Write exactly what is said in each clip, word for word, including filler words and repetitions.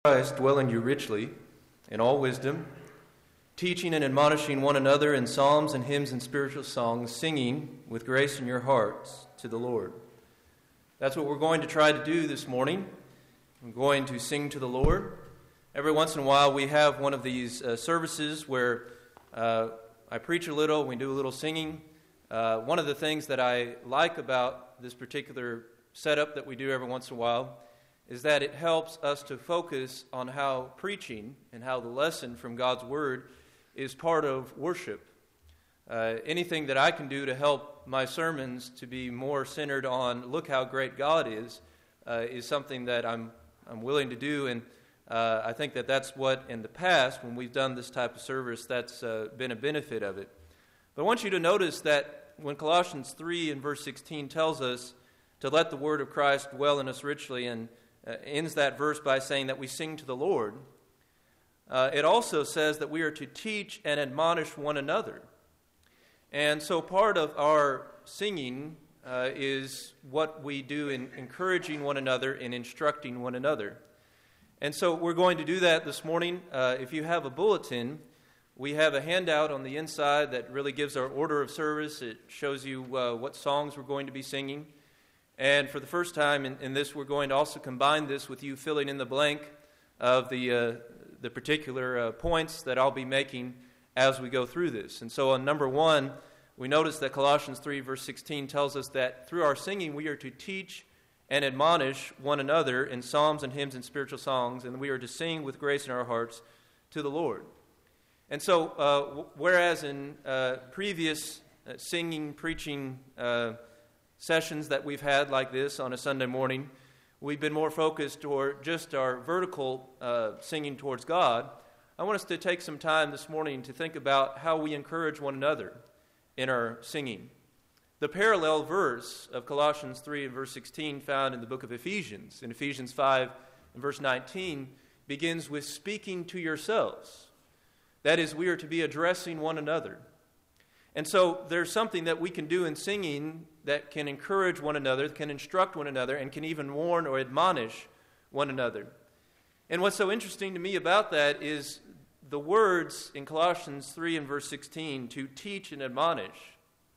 Christ dwell in you richly in all wisdom, teaching and admonishing one another in psalms and hymns and spiritual songs, singing with grace in your hearts to the Lord. That's what we're going to try to do this morning. We're going to sing to the Lord. Every once in a while we have one of these uh, services where uh, I preach a little, we do a little singing. Uh, one of the things that I like about this particular setup that we do every once in a while is that it helps us to focus on how preaching and how the lesson from God's Word is part of worship. Uh, anything that I can do to help my sermons to be more centered on look how great God is, uh, is something that I'm I'm willing to do, and uh, I think that that's what in the past, when we've done this type of service, that's uh, been a benefit of it. But I want you to notice that when Colossians three and verse sixteen tells us to let the Word of Christ dwell in us richly, and Uh, ends that verse by saying that we sing to the Lord. Uh, it also says that we are to teach and admonish one another. And so part of our singing uh, is what we do in encouraging one another and instructing one another. And so we're going to do that this morning. Uh, if you have a bulletin, we have a handout on the inside that really gives our order of service. It shows you uh, what songs we're going to be singing. And for the first time in, in this, we're going to also combine this with you filling in the blank of the uh, the particular uh, points that I'll be making as we go through this. And so on number one, we notice that Colossians three verse sixteen tells us that through our singing we are to teach and admonish one another in psalms and hymns and spiritual songs, and we are to sing with grace in our hearts to the Lord. And so uh, w- whereas in uh, previous uh, singing, preaching uh sessions that we've had like this on a Sunday morning, we've been more focused toward just our vertical uh, singing towards God. I want us to take some time this morning to think about how we encourage one another in our singing. The parallel verse of Colossians three and verse sixteen found in the book of Ephesians, in Ephesians five and verse nineteen, begins with speaking to yourselves. That is, we are to be addressing one another. And so there's something that we can do in singing that can encourage one another, can instruct one another, and can even warn or admonish one another. And what's so interesting to me about that is the words in Colossians three and verse sixteen, to teach and admonish,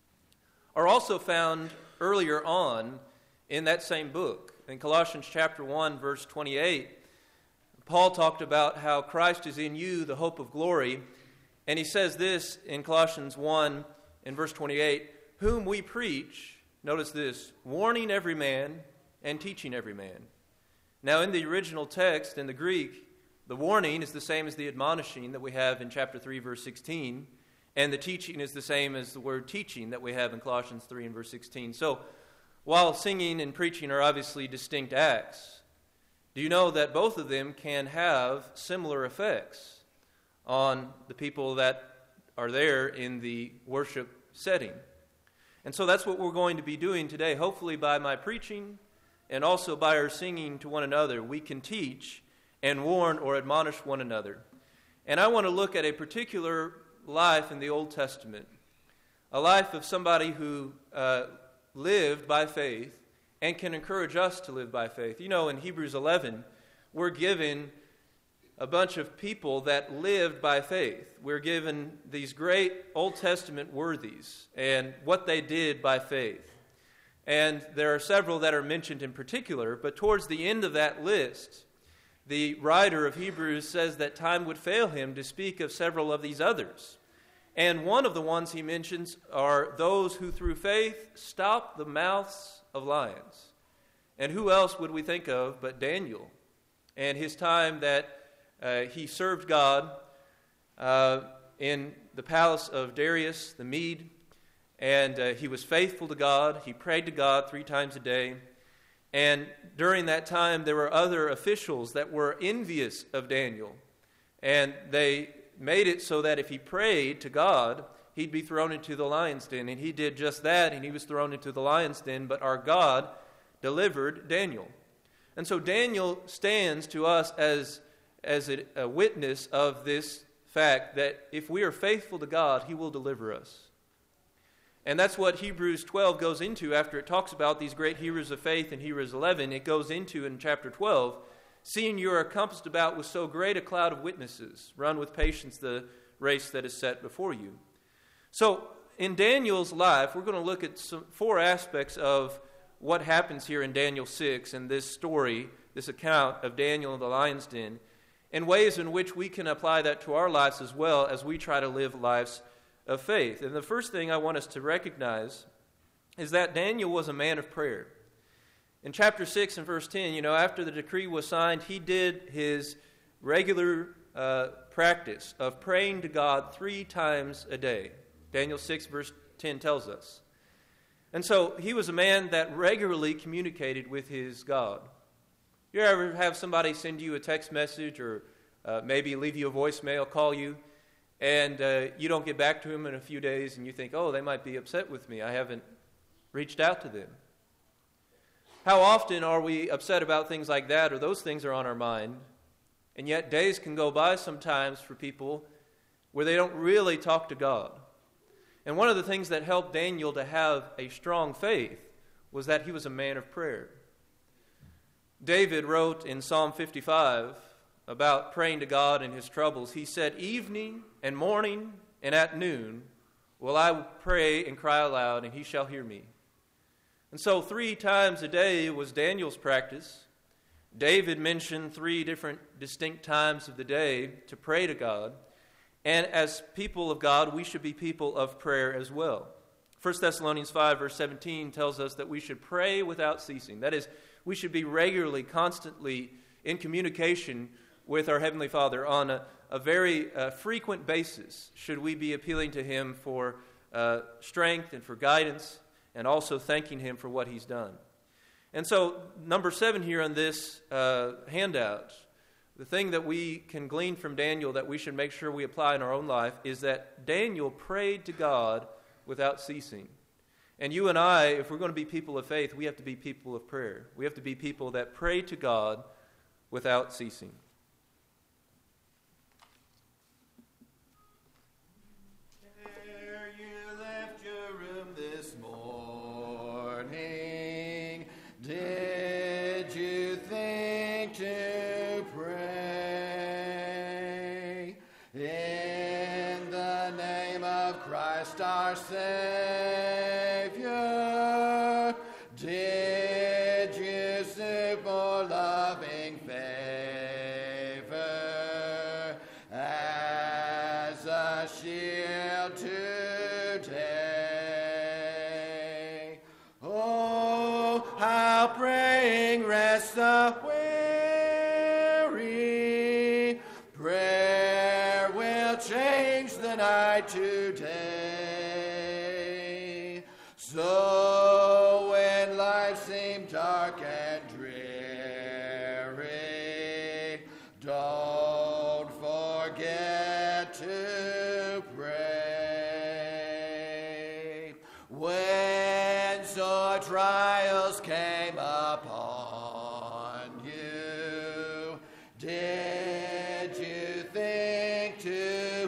are also found earlier on in that same book. In Colossians chapter one, verse twenty-eight, Paul talked about how Christ is in you, the hope of glory. And he says this in Colossians one in verse twenty-eight, whom we preach, notice this, warning every man and teaching every man. Now in the original text, in the Greek, the warning is the same as the admonishing that we have in chapter three, verse sixteen, and the teaching is the same as the word teaching that we have in Colossians three and verse sixteen. So while singing and preaching are obviously distinct acts, do you know that both of them can have similar effects on the people that are there in the worship setting? And so that's what we're going to be doing today. Hopefully by my preaching and also by our singing to one another, we can teach and warn or admonish one another. And I want to look at a particular life in the Old Testament, a life of somebody who uh, lived by faith and can encourage us to live by faith. You know, in Hebrews eleven, we're given a bunch of people that lived by faith. We're given these great Old Testament worthies and what they did by faith. And there are several that are mentioned in particular, but towards the end of that list, the writer of Hebrews says that time would fail him to speak of several of these others. And one of the ones he mentions are those who through faith stopped the mouths of lions. And who else would we think of but Daniel and his time that Uh, he served God uh, in the palace of Darius the Mede, and uh, he was faithful to God. He prayed to God three times a day. And during that time, there were other officials that were envious of Daniel. And they made it so that if he prayed to God, he'd be thrown into the lion's den. And he did just that, and he was thrown into the lion's den. But our God delivered Daniel. And so Daniel stands to us as as a, a witness of this fact that if we are faithful to God, he will deliver us. And that's what Hebrews twelve goes into after it talks about these great heroes of faith in Hebrews eleven. It goes into in chapter twelve seeing you are compassed about with so great a cloud of witnesses. Run with patience the race that is set before you. So, in Daniel's life, we're going to look at some, four aspects of what happens here in Daniel six in this story, this account of Daniel in the lion's den, and ways in which we can apply that to our lives as well as we try to live lives of faith. And the first thing I want us to recognize is that Daniel was a man of prayer. In chapter six and verse ten, you know, after the decree was signed, he did his regular uh, practice of praying to God three times a day. Daniel six verse ten tells us. And so he was a man that regularly communicated with his God. You ever have somebody send you a text message or uh, maybe leave you a voicemail, call you, and uh, you don't get back to him in a few days and you think, oh, they might be upset with me. I haven't reached out to them. How often are we upset about things like that, or those things are on our mind, and yet days can go by sometimes for people where they don't really talk to God. And one of the things that helped Daniel to have a strong faith was that he was a man of prayer. David wrote in Psalm fifty-five about praying to God in his troubles. He said, evening and morning and at noon will I pray and cry aloud, and he shall hear me. And so three times a day was Daniel's practice. David mentioned three different distinct times of the day to pray to God. And as people of God, we should be people of prayer as well. First Thessalonians five, verse seventeen tells us that we should pray without ceasing. That is, we should be regularly, constantly in communication with our Heavenly Father on a, a very uh, frequent basis. Should we be appealing to Him for uh, strength and for guidance, and also thanking Him for what He's done. And so, number seven here on this uh, handout, the thing that we can glean from Daniel that we should make sure we apply in our own life is that Daniel prayed to God without ceasing. And you and I, if we're going to be people of faith, we have to be people of prayer. We have to be people that pray to God without ceasing. Ere you left your room this morning, did you think to pray in the name of Christ our Savior? Did you seek for loving favor as a shield today? Oh, how praying rests the weary. Prayer will change the night today. So when life seems dark and dreary, don't forget to pray. When sore trials came upon you, did you think to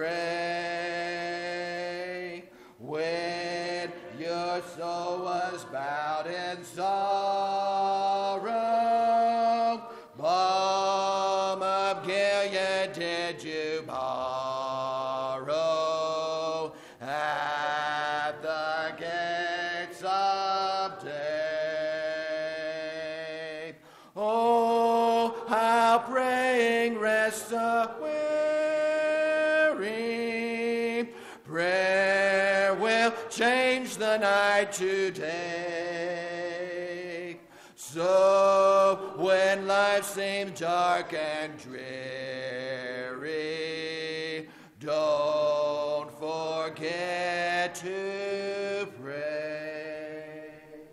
pray? When your soul was bowed in sorrow, balm of Gilead did you borrow at the gates of day? Oh, how praying rests the weary. Prayer will change the night today. So when life seems dark and dreary, don't forget to pray.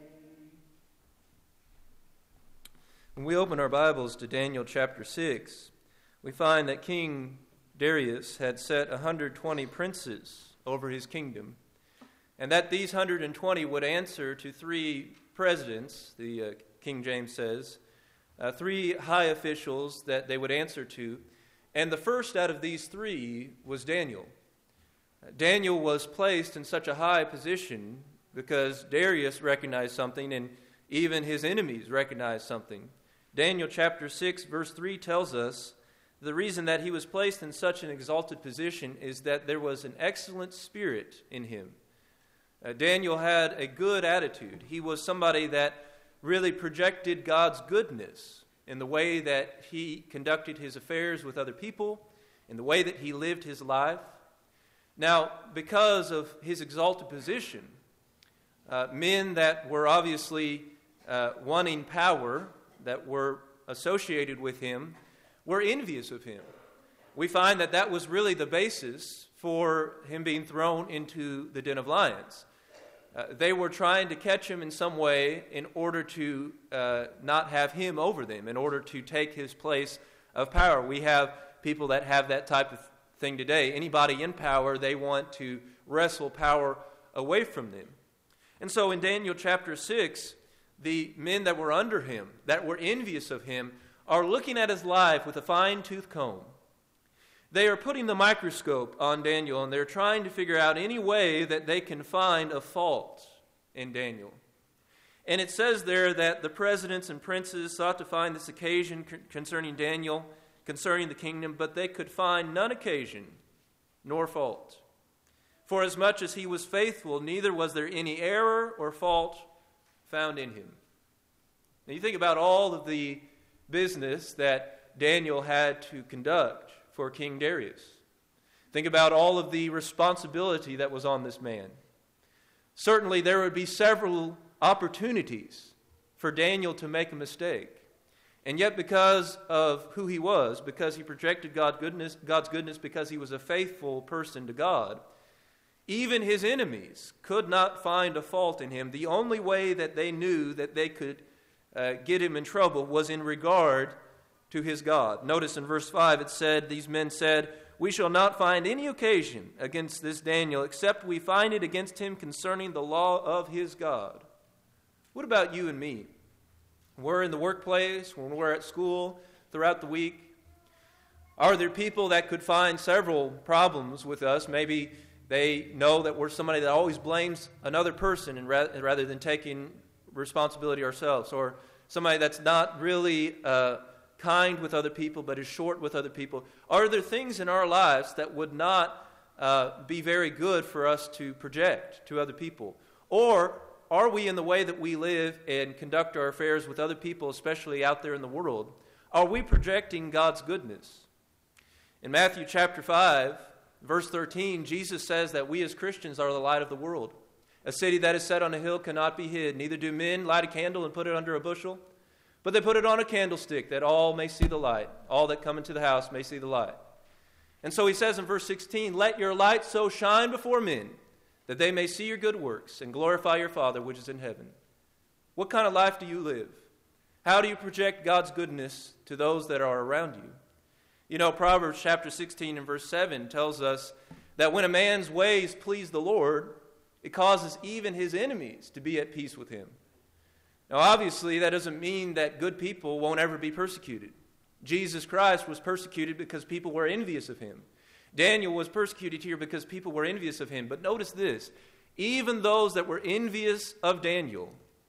When we open our Bibles to Daniel chapter six, we find that King Darius had set one hundred twenty princes over his kingdom, and that these one hundred twenty would answer to three presidents, the uh, King James says, uh, three high officials that they would answer to, and the first out of these three was Daniel. Uh, Daniel was placed in such a high position because Darius recognized something, and even his enemies recognized something. Daniel chapter six, verse three tells us the reason that he was placed in such an exalted position is that there was an excellent spirit in him. Uh, Daniel had a good attitude. He was somebody that really projected God's goodness in the way that he conducted his affairs with other people, in the way that he lived his life. Now, because of his exalted position, uh, men that were obviously uh, wanting power, that were associated with him, were envious of him. We find that that was really the basis for him being thrown into the den of lions. Uh, they were trying to catch him in some way in order to uh, not have him over them, in order to take his place of power. We have people that have that type of thing today. Anybody in power, they want to wrestle power away from them. And so in Daniel chapter six, the men that were under him, that were envious of him, are looking at his life with a fine-tooth comb. They are putting the microscope on Daniel, and they're trying to figure out any way that they can find a fault in Daniel. And it says there that the presidents and princes sought to find this occasion concerning Daniel, concerning the kingdom, but they could find none occasion nor fault. For as much as he was faithful, neither was there any error or fault found in him. Now you think about all of the business that Daniel had to conduct for King Darius. Think about all of the responsibility that was on this man. Certainly there would be several opportunities for Daniel to make a mistake. And yet because of who he was, because he projected God goodness, God's goodness, because he was a faithful person to God, even his enemies could not find a fault in him. The only way that they knew that they could uh, get him in trouble was in regard to his God. Notice in verse five it said, these men said, "We shall not find any occasion against this Daniel, except we find it against him concerning the law of his God." What about you and me? We're in the workplace, when we're at school, throughout the week. Are there people that could find several problems with us? Maybe they know that we're somebody that always blames another person and ra- rather than taking responsibility ourselves, or somebody that's not really uh, kind with other people but is short with other people. Are there things in our lives that would not uh, be very good for us to project to other people? Or are we, in the way that we live and conduct our affairs with other people, especially out there in the world, are we projecting God's goodness? In Matthew chapter five, verse thirteen, Jesus says that we as Christians are the light of the world. A city that is set on a hill cannot be hid. Neither do men light a candle and put it under a bushel, but they put it on a candlestick, that all may see the light. All that come into the house may see the light. And so he says in verse sixteen, "Let your light so shine before men, that they may see your good works and glorify your Father which is in heaven." What kind of life do you live? How do you project God's goodness to those that are around you? You know, Proverbs chapter sixteen and verse seven tells us that when a man's ways please the Lord, it causes even his enemies to be at peace with him. Now, obviously, that doesn't mean that good people won't ever be persecuted. Jesus Christ was persecuted because people were envious of him. Daniel was persecuted here because people were envious of him. But notice this, even those that were envious of Daniel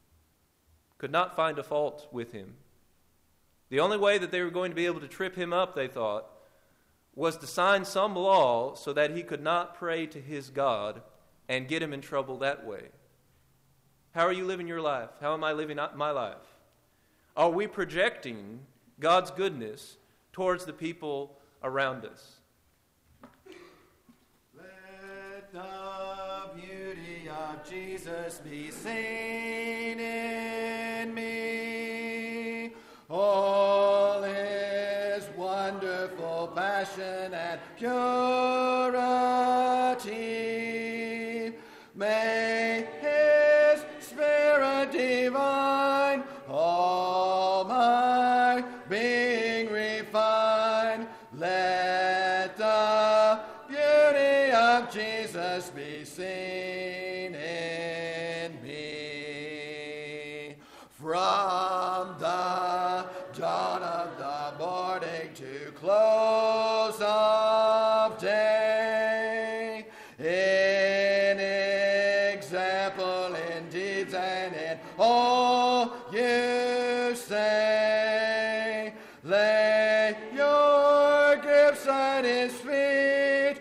could not find a fault with him. The only way that they were going to be able to trip him up, they thought, was to sign some law so that he could not pray to his God and get him in trouble that way. How are you living your life? How am I living my life? Are we projecting God's goodness towards the people around us? Let the beauty of Jesus be seen in me. All his wonderful passion and purity. May his Spirit divine all my being refine. Let the beauty of Jesus be seen in me. From the dawn of the morning to close of day, in example, in deeds, and in all you say, at his feet,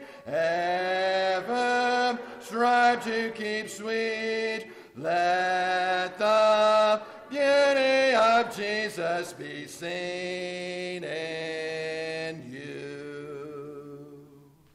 ever strive to keep sweet. Let the beauty of Jesus be seen in you.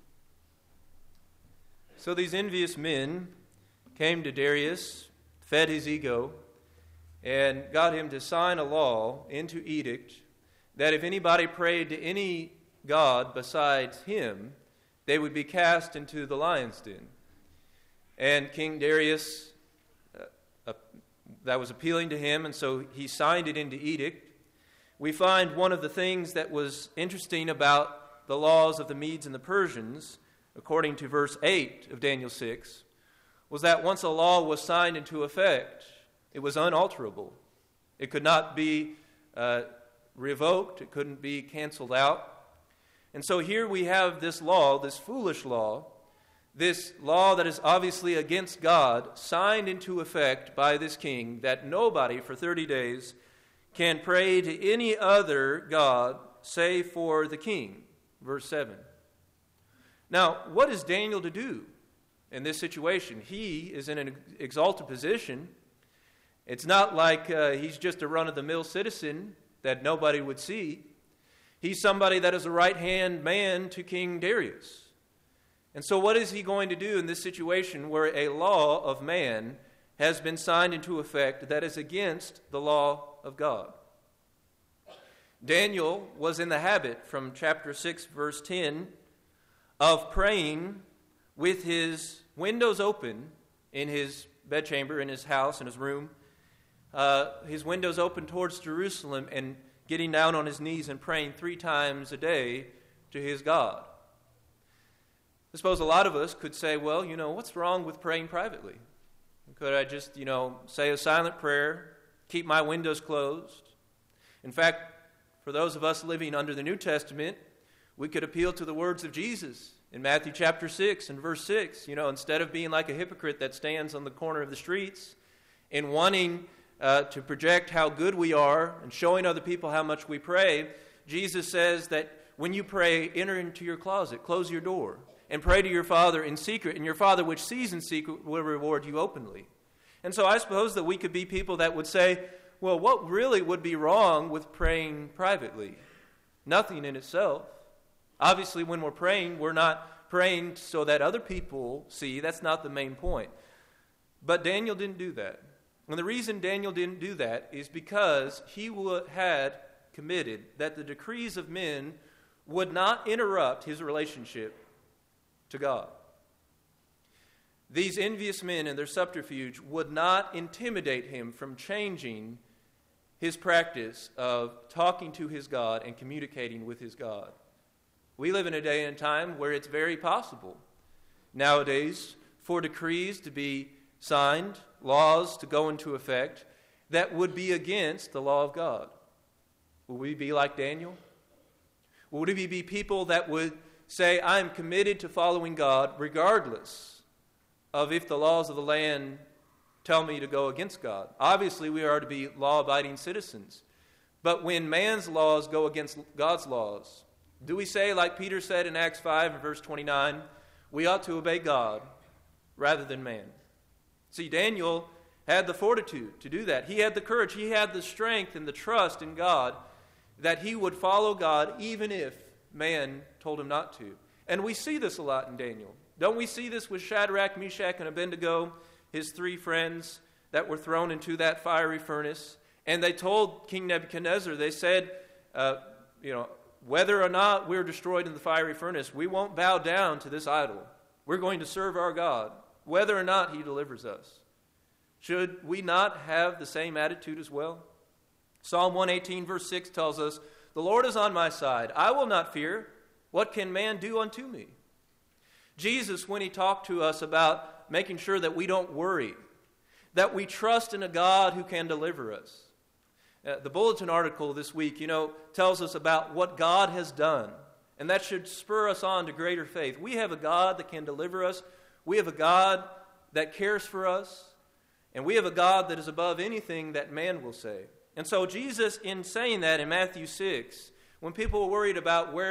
So these envious men came to Darius, fed his ego, and got him to sign a law into edict that if anybody prayed to any god besides him, they would be cast into the lion's den. And King Darius, uh, uh, that was appealing to him, and so he signed it into edict. We find one of the things that was interesting about the laws of the Medes and the Persians, according to verse eight of Daniel six, was that once a law was signed into effect, it was unalterable. It could not be uh, revoked. It couldn't be canceled out. And so here we have this law, this foolish law, this law that is obviously against God, signed into effect by this king, that nobody for thirty days can pray to any other god save for the king. Verse seven. Now, what is Daniel to do in this situation? He is in an exalted position. It's not like uh, he's just a run-of-the-mill citizen that nobody would see. He's somebody that is a right-hand man to King Darius. And so what is he going to do in this situation where a law of man has been signed into effect that is against the law of God? Daniel was in the habit, from chapter six, verse ten, of praying with his windows open in his bedchamber, in his house, in his room, uh, his windows open towards Jerusalem, and getting down on his knees and praying three times a day to his God. I suppose a lot of us could say, well, you know, what's wrong with praying privately? Could I just, you know, say a silent prayer, keep my windows closed? In fact, for those of us living under the New Testament, we could appeal to the words of Jesus in Matthew chapter six and verse six. You know, instead of being like a hypocrite that stands on the corner of the streets and wanting uh, to project how good we are and showing other people how much we pray, Jesus says that when you pray, enter into your closet, close your door, and pray to your Father in secret, and your Father which sees in secret will reward you openly. And so I suppose that we could be people that would say, well, what really would be wrong with praying privately? Nothing in itself. Obviously, when we're praying, we're not praying so that other people see. That's not the main point. But Daniel didn't do that. And the reason Daniel didn't do that is because he would, had committed that the decrees of men would not interrupt his relationship to God. These envious men and their subterfuge would not intimidate him from changing his practice of talking to his God and communicating with his God. We live in a day and time where it's very possible nowadays for decrees to be signed, laws to go into effect that would be against the law of God. Will we be like Daniel? Would we be people that would say, I am committed to following God regardless of if the laws of the land tell me to go against God? Obviously, we are to be law-abiding citizens. But when man's laws go against God's laws, do we say, like Peter said in Acts five and verse twenty-nine, we ought to obey God rather than man? See, Daniel had the fortitude to do that. He had the courage. He had the strength and the trust in God that he would follow God even if man told him not to. And we see this a lot in Daniel. Don't we see this with Shadrach, Meshach, and Abednego, his three friends that were thrown into that fiery furnace? And they told King Nebuchadnezzar, they said, uh, you know, whether or not we're destroyed in the fiery furnace, we won't bow down to this idol. We're going to serve our God, whether or not he delivers us. Should we not have the same attitude as well? Psalm one eighteen verse six tells us, the Lord is on my side. I will not fear. What can man do unto me? Jesus, when he talked to us about making sure that we don't worry, that we trust in a God who can deliver us. Uh, the bulletin article this week, you know, tells us about what God has done, and that should spur us on to greater faith. We have a God that can deliver us. We have a God that cares for us, and we have a God that is above anything that man will say. And so Jesus, in saying that in Matthew six, when people were worried about where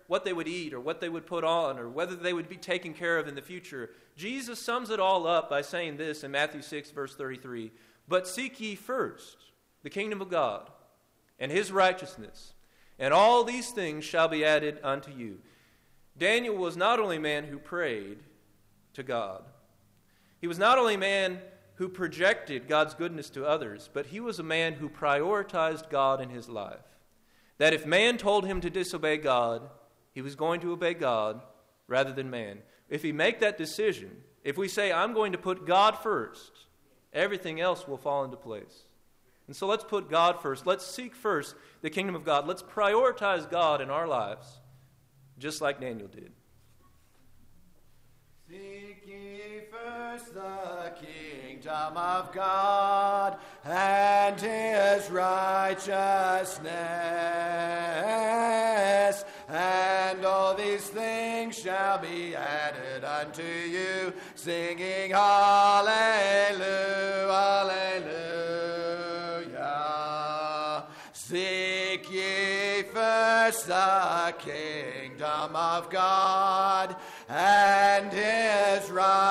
what they would eat or what they would put on or whether they would be taken care of in the future. Jesus sums it all up by saying this in Matthew six, verse thirty-three, "But seek ye first the kingdom of God and his righteousness, and all these things shall be added unto you." Daniel was not only a man who prayed to God. He was not only a man who projected God's goodness to others, but he was a man who prioritized God in his life. That if man told him to disobey God, he was going to obey God rather than man. If he make that decision, if we say, I'm going to put God first, everything else will fall into place. And so let's put God first. Let's seek first the kingdom of God. Let's prioritize God in our lives, just like Daniel did. Seek ye first the kingdom of God and his righteousness, and all these things shall be added unto you, singing hallelujah, hallelujah. Seek ye first the kingdom of God and his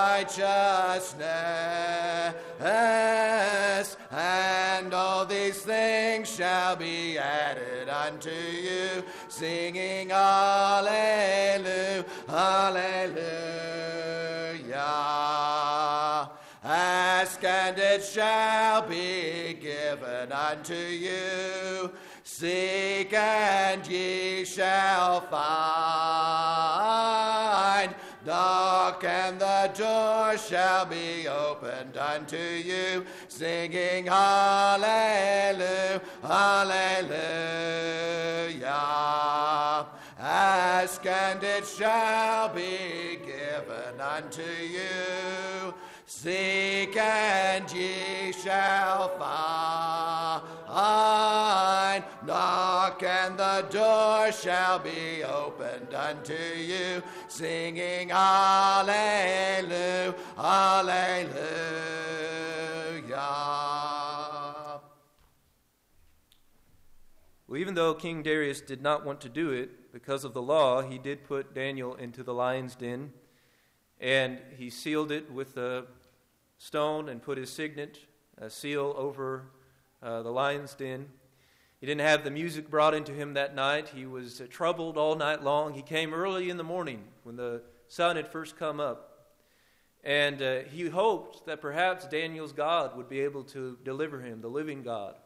righteousness, and all these things shall be added unto you, singing hallelujah, hallelujah. Ask and it shall be given unto you, seek and ye shall find, knock and the door shall be opened unto you, singing hallelujah, hallelujah. Ask and it shall be given unto you, seek and ye shall find, knock and the door shall be opened unto you, singing hallelujah, hallelujah. Well, even though King Darius did not want to do it because of the law, he did put Daniel into the lion's den, and he sealed it with a stone and put his signet, a seal, over uh, the lion's den. He didn't have the music brought into him that night. He was uh, troubled all night long. He came early in the morning when the sun had first come up, and uh, he hoped that perhaps Daniel's God would be able to deliver him, the living God.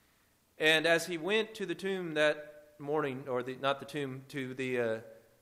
And as he went to the tomb that morning, or the, not the tomb, to the, uh,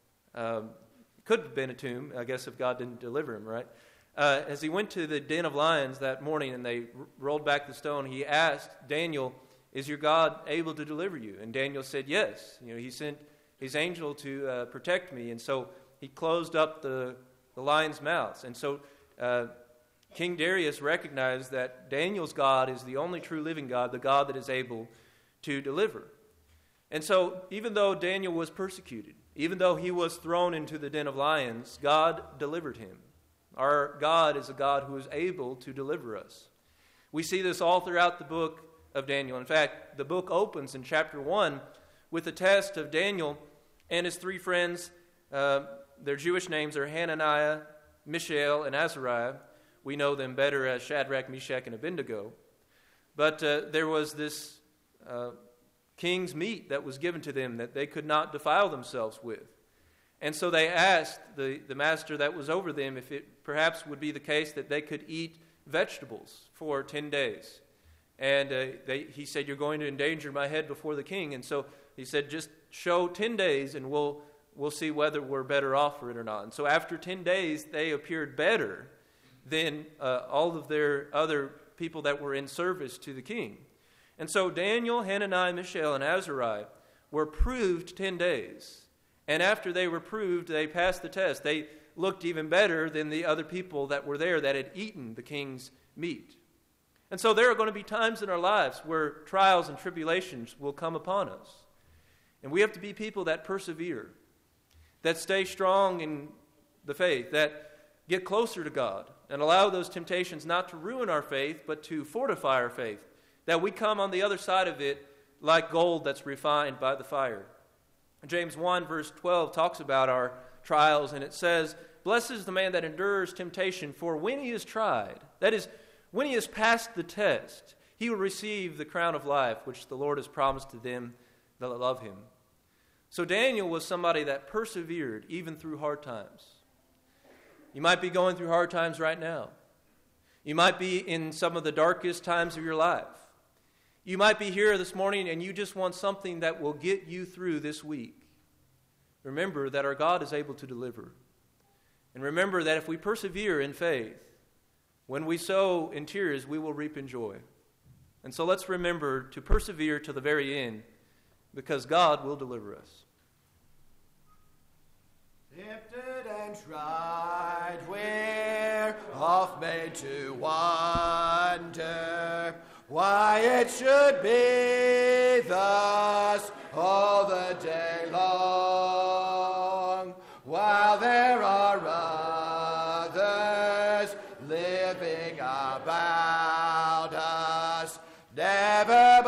um, could have been a tomb, I guess, if God didn't deliver him, right? Uh, as he went to the den of lions that morning and they r- rolled back the stone, he asked Daniel, "Is your God able to deliver you?" And Daniel said, "Yes. You know, he sent his angel to uh, protect me." And so he closed up the, the lions' mouths. And so uh, King Darius recognized that Daniel's God is the only true living God, the God that is able to deliver. And so even though Daniel was persecuted, even though he was thrown into the den of lions, God delivered him. Our God is a God who is able to deliver us. We see this all throughout the book of Daniel. In fact, the book opens in chapter one with a test of Daniel and his three friends. Uh, their Jewish names are Hananiah, Mishael, and Azariah. We know them better as Shadrach, Meshach, and Abednego. But uh, there was this uh, king's meat that was given to them that they could not defile themselves with. And so they asked the, the master that was over them if it perhaps would be the case that they could eat vegetables for ten days. And uh, they, he said, "You're going to endanger my head before the king." And so he said, "Just show ten days and we'll we'll see whether we're better off for it or not." And so after ten days, they appeared better than uh, all of their other people that were in service to the king. And so Daniel, Hananiah, Mishael, and Azariah were proved ten days. And after they were proved, they passed the test. They looked even better than the other people that were there that had eaten the king's meat. And so there are going to be times in our lives where trials and tribulations will come upon us. And we have to be people that persevere, that stay strong in the faith, that get closer to God, and allow those temptations not to ruin our faith, but to fortify our faith, that we come on the other side of it like gold that's refined by the fire. James one, verse twelve, talks about our trials, and it says, "Blessed is the man that endures temptation, for when he is tried," that is, when he has passed the test, he will receive the crown of life, which the Lord has promised to them that love him. So Daniel was somebody that persevered even through hard times. You might be going through hard times right now. You might be in some of the darkest times of your life. You might be here this morning and you just want something that will get you through this week. Remember that our God is able to deliver. And remember that if we persevere in faith, when we sow in tears, we will reap in joy. And so let's remember to persevere to the very end, because God will deliver us. Tempted and tried, we're oft made to wonder why it should be thus all the day long, while there are others living about us, never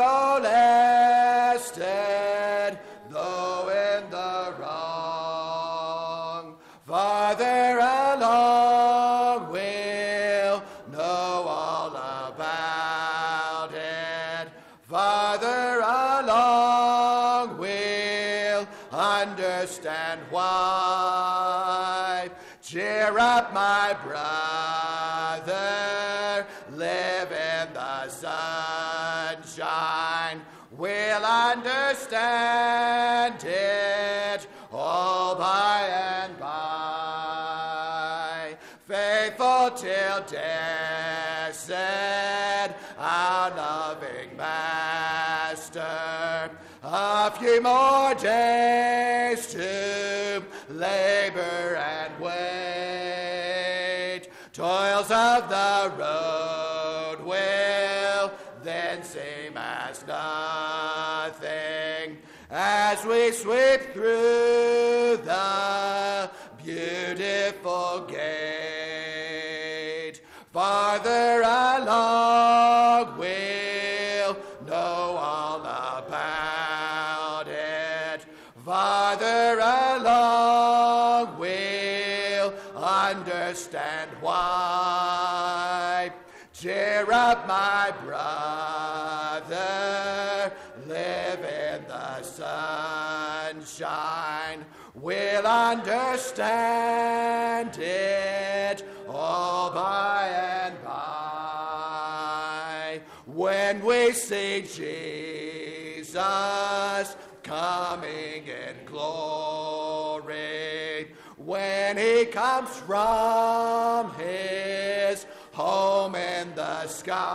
molested, though in the wrong. Farther along we'll know all about it. Farther along we'll understand why. Cheer up, my brother, live in the sunshine. We'll understand it all by and by. Faithful till death, said our loving Master. A few more days to labor and wait. Toils of the road will then seem as nothing as we sweep through the beautiful gate. Farther along we'll know all about it. Farther along we'll understand why. Cheer up, my brother, live in the sunshine. We'll understand it all by and by. When we see Jesus coming in glory, when he comes from his home in the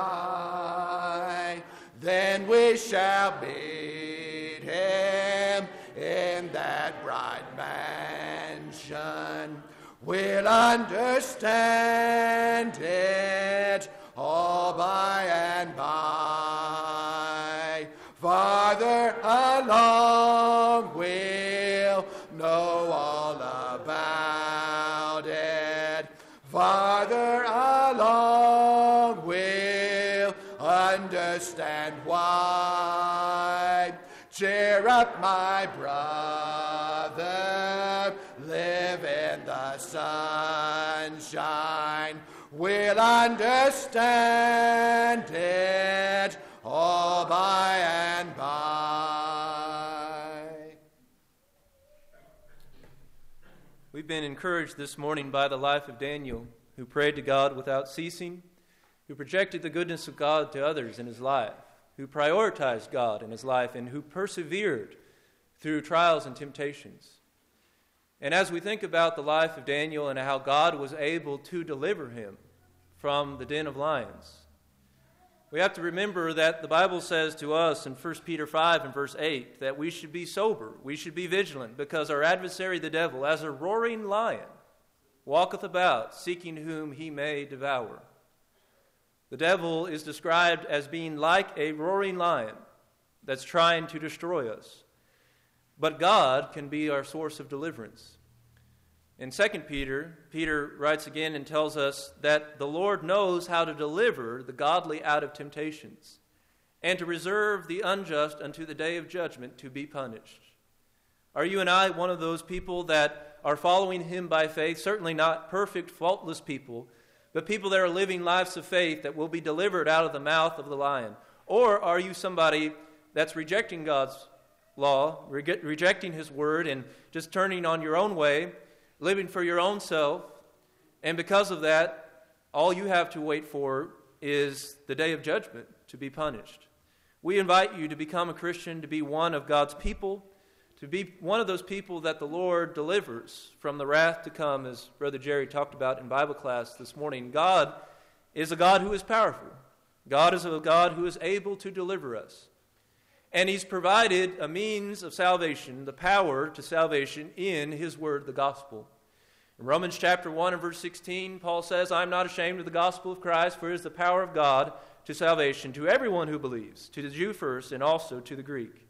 sky, then we shall meet him in that bright mansion. We'll understand it all by and by. Farther along we'll know all about it. Farther along we'll understand why. Cheer up, my brother, live in the sunshine. We'll understand it all by and by. We've been encouraged this morning by the life of Daniel, who prayed to God without ceasing, who projected the goodness of God to others in his life, who prioritized God in his life, and who persevered through trials and temptations. And as we think about the life of Daniel and how God was able to deliver him from the den of lions, we have to remember that the Bible says to us in First Peter five and verse eight that we should be sober, we should be vigilant, because our adversary the devil, as a roaring lion, walketh about, seeking whom he may devour. The devil is described as being like a roaring lion that's trying to destroy us. But God can be our source of deliverance. In Second Peter, Peter writes again and tells us that the Lord knows how to deliver the godly out of temptations and to reserve the unjust unto the day of judgment to be punished. Are you and I one of those people that are following him by faith? Certainly not perfect, faultless people, but people that are living lives of faith that will be delivered out of the mouth of the lion. Or are you somebody that's rejecting God's law, re- rejecting his word, and just turning on your own way, living for your own self, and because of that, all you have to wait for is the day of judgment, to be punished. We invite you to become a Christian, to be one of God's people, to be one of those people that the Lord delivers from the wrath to come, as Brother Jerry talked about in Bible class this morning. God is a God who is powerful. God is a God who is able to deliver us. And he's provided a means of salvation, the power to salvation in his word, the gospel. In Romans chapter one and verse sixteen, Paul says, I am not ashamed of the gospel of Christ, for it is the power of God to salvation to everyone who believes, to the Jew first and also to the Greek.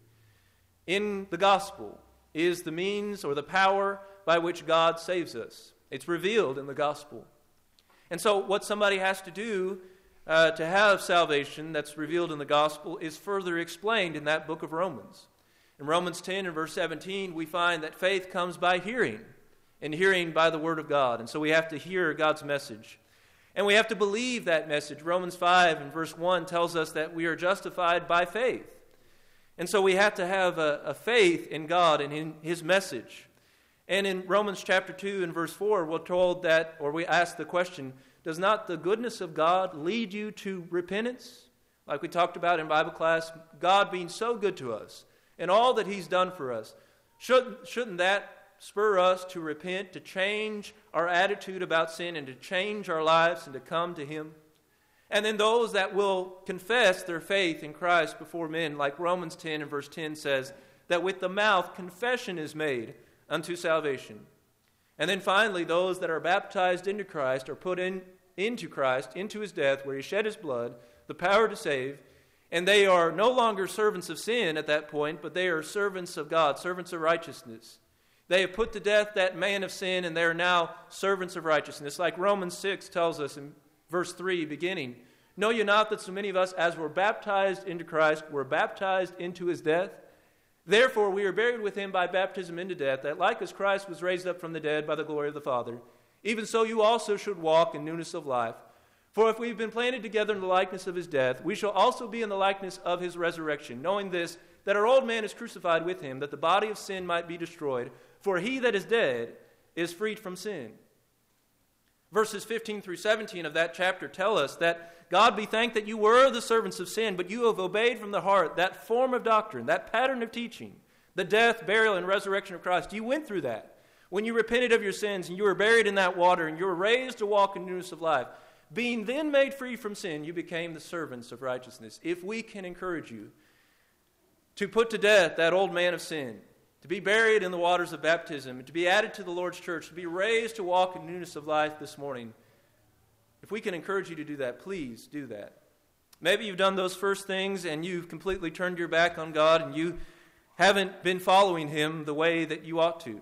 In the gospel is the means or the power by which God saves us. It's revealed in the gospel. And so what somebody has to do uh, to have salvation that's revealed in the gospel is further explained in that book of Romans. In Romans ten and verse seventeen, we find that faith comes by hearing, and hearing by the word of God. And so we have to hear God's message. And we have to believe that message. Romans five and verse one tells us that we are justified by faith. And so we have to have a, a faith in God and in his message. And in Romans chapter two and verse four, we're told that, or we ask the question, does not the goodness of God lead you to repentance? Like we talked about in Bible class, God being so good to us and all that he's done for us. Shouldn't, shouldn't that spur us to repent, to change our attitude about sin and to change our lives and to come to him? And then those that will confess their faith in Christ before men, like Romans ten and verse ten says, that with the mouth confession is made unto salvation. And then finally, those that are baptized into Christ are put in, into Christ, into his death, where he shed his blood, the power to save, and they are no longer servants of sin at that point, but they are servants of God, servants of righteousness. They have put to death that man of sin, and they are now servants of righteousness. Like Romans six tells us in verse three, beginning, know you not that so many of us, as were baptized into Christ, were baptized into his death? Therefore we are buried with him by baptism into death, that like as Christ was raised up from the dead by the glory of the Father, even so you also should walk in newness of life. For if we've been planted together in the likeness of his death, we shall also be in the likeness of his resurrection, knowing this, that our old man is crucified with him, that the body of sin might be destroyed, for he that is dead is freed from sin. Verses fifteen through seventeen of that chapter tell us that God be thanked that you were the servants of sin, but you have obeyed from the heart that form of doctrine, that pattern of teaching, the death, burial, and resurrection of Christ. You went through that. When you repented of your sins and you were buried in that water and you were raised to walk in newness of life, being then made free from sin, you became the servants of righteousness. If we can encourage you to put to death that old man of sin, to be buried in the waters of baptism, to be added to the Lord's church, to be raised to walk in newness of life this morning, if we can encourage you to do that, please do that. Maybe you've done those first things and you've completely turned your back on God and you haven't been following him the way that you ought to.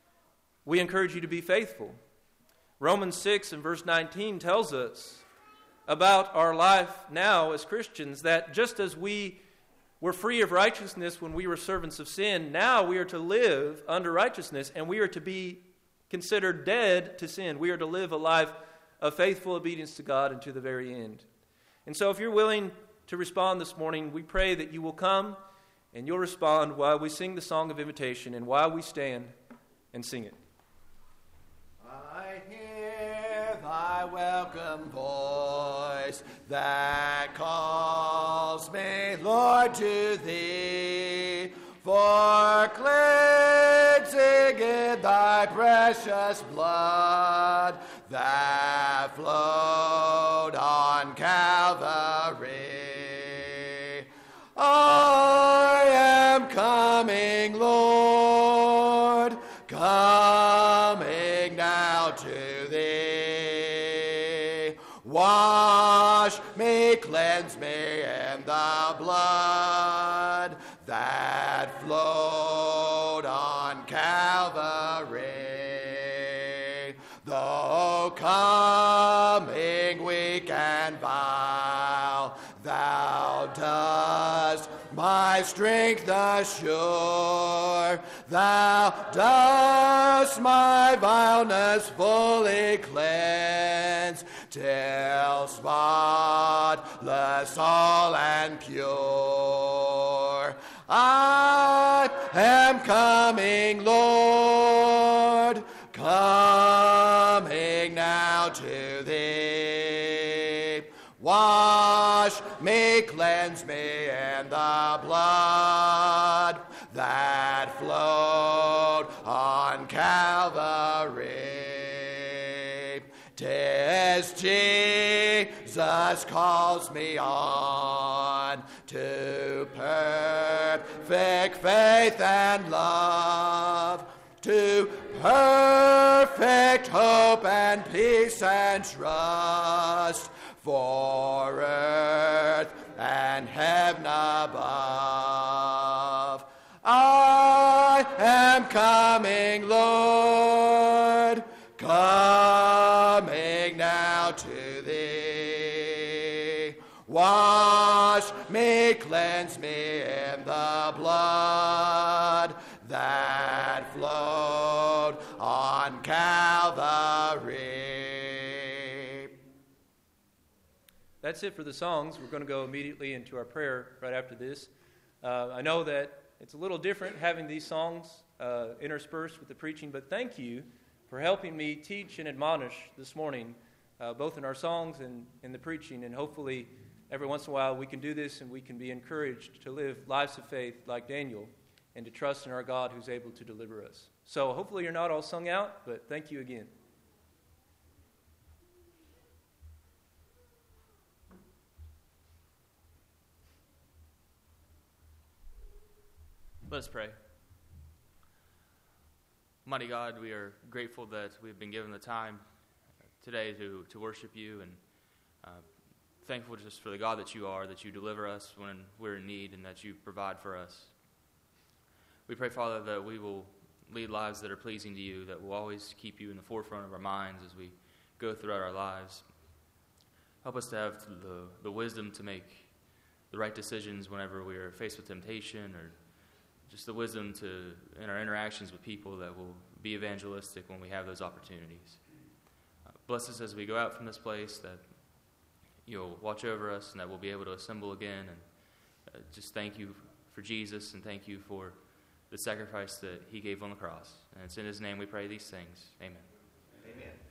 We encourage you to be faithful. Romans six and verse nineteen tells us about our life now as Christians, that just as we were free of righteousness when we were servants of sin, now we are to live under righteousness, and we are to be considered dead to sin. We are to live a life of faithful obedience to God and to the very end. And so if you're willing to respond this morning, we pray that you will come and you'll respond while we sing the song of invitation and while we stand and sing it. I hear thy welcome voice that calls me, Lord, to thee, for cleansing in thy precious blood that flowed on Calvary. I am coming, Lord, coming now to thee. Wash me, cleanse me in the blood that flowed on Calvary. Though coming weak and vile, thou dost my strength assure. Thou dost my vileness fully cleanse, till spotless all and pure. I am coming, Lord, coming now to thee. Wash me, cleanse me in the blood that flowed on Calvary. 'Tis Jesus calls me on to perfect faith and love, to perfect hope and peace and trust, for earth and heaven above. I am coming, Lord, coming now to thee. Wash me, cleanse me in the blood that flowed on Calvary. That's it for the songs. We're going to go immediately into our prayer right after this. Uh, I know that it's a little different having these songs uh, interspersed with the preaching, but thank you for helping me teach and admonish this morning, uh, both in our songs and in the preaching, and hopefully every once in a while we can do this and we can be encouraged to live lives of faith like Daniel and to trust in our God who's able to deliver us. So hopefully you're not all sung out, but thank you again. Let us pray. Mighty God, we are grateful that we've been given the time today to, to worship you, and uh, thankful just for the God that you are, that you deliver us when we're in need and that you provide for us. We pray, Father, that we will lead lives that are pleasing to you, that will always keep you in the forefront of our minds as we go throughout our lives. Help us to have the, the wisdom to make the right decisions whenever we are faced with temptation, or just the wisdom to, in our interactions with people, that will be evangelistic when we have those opportunities. Uh, bless us as we go out from this place, that you'll watch over us and that we'll be able to assemble again. And uh, just thank you for Jesus, and thank you for the sacrifice that he gave on the cross. And it's in his name we pray these things. Amen. Amen.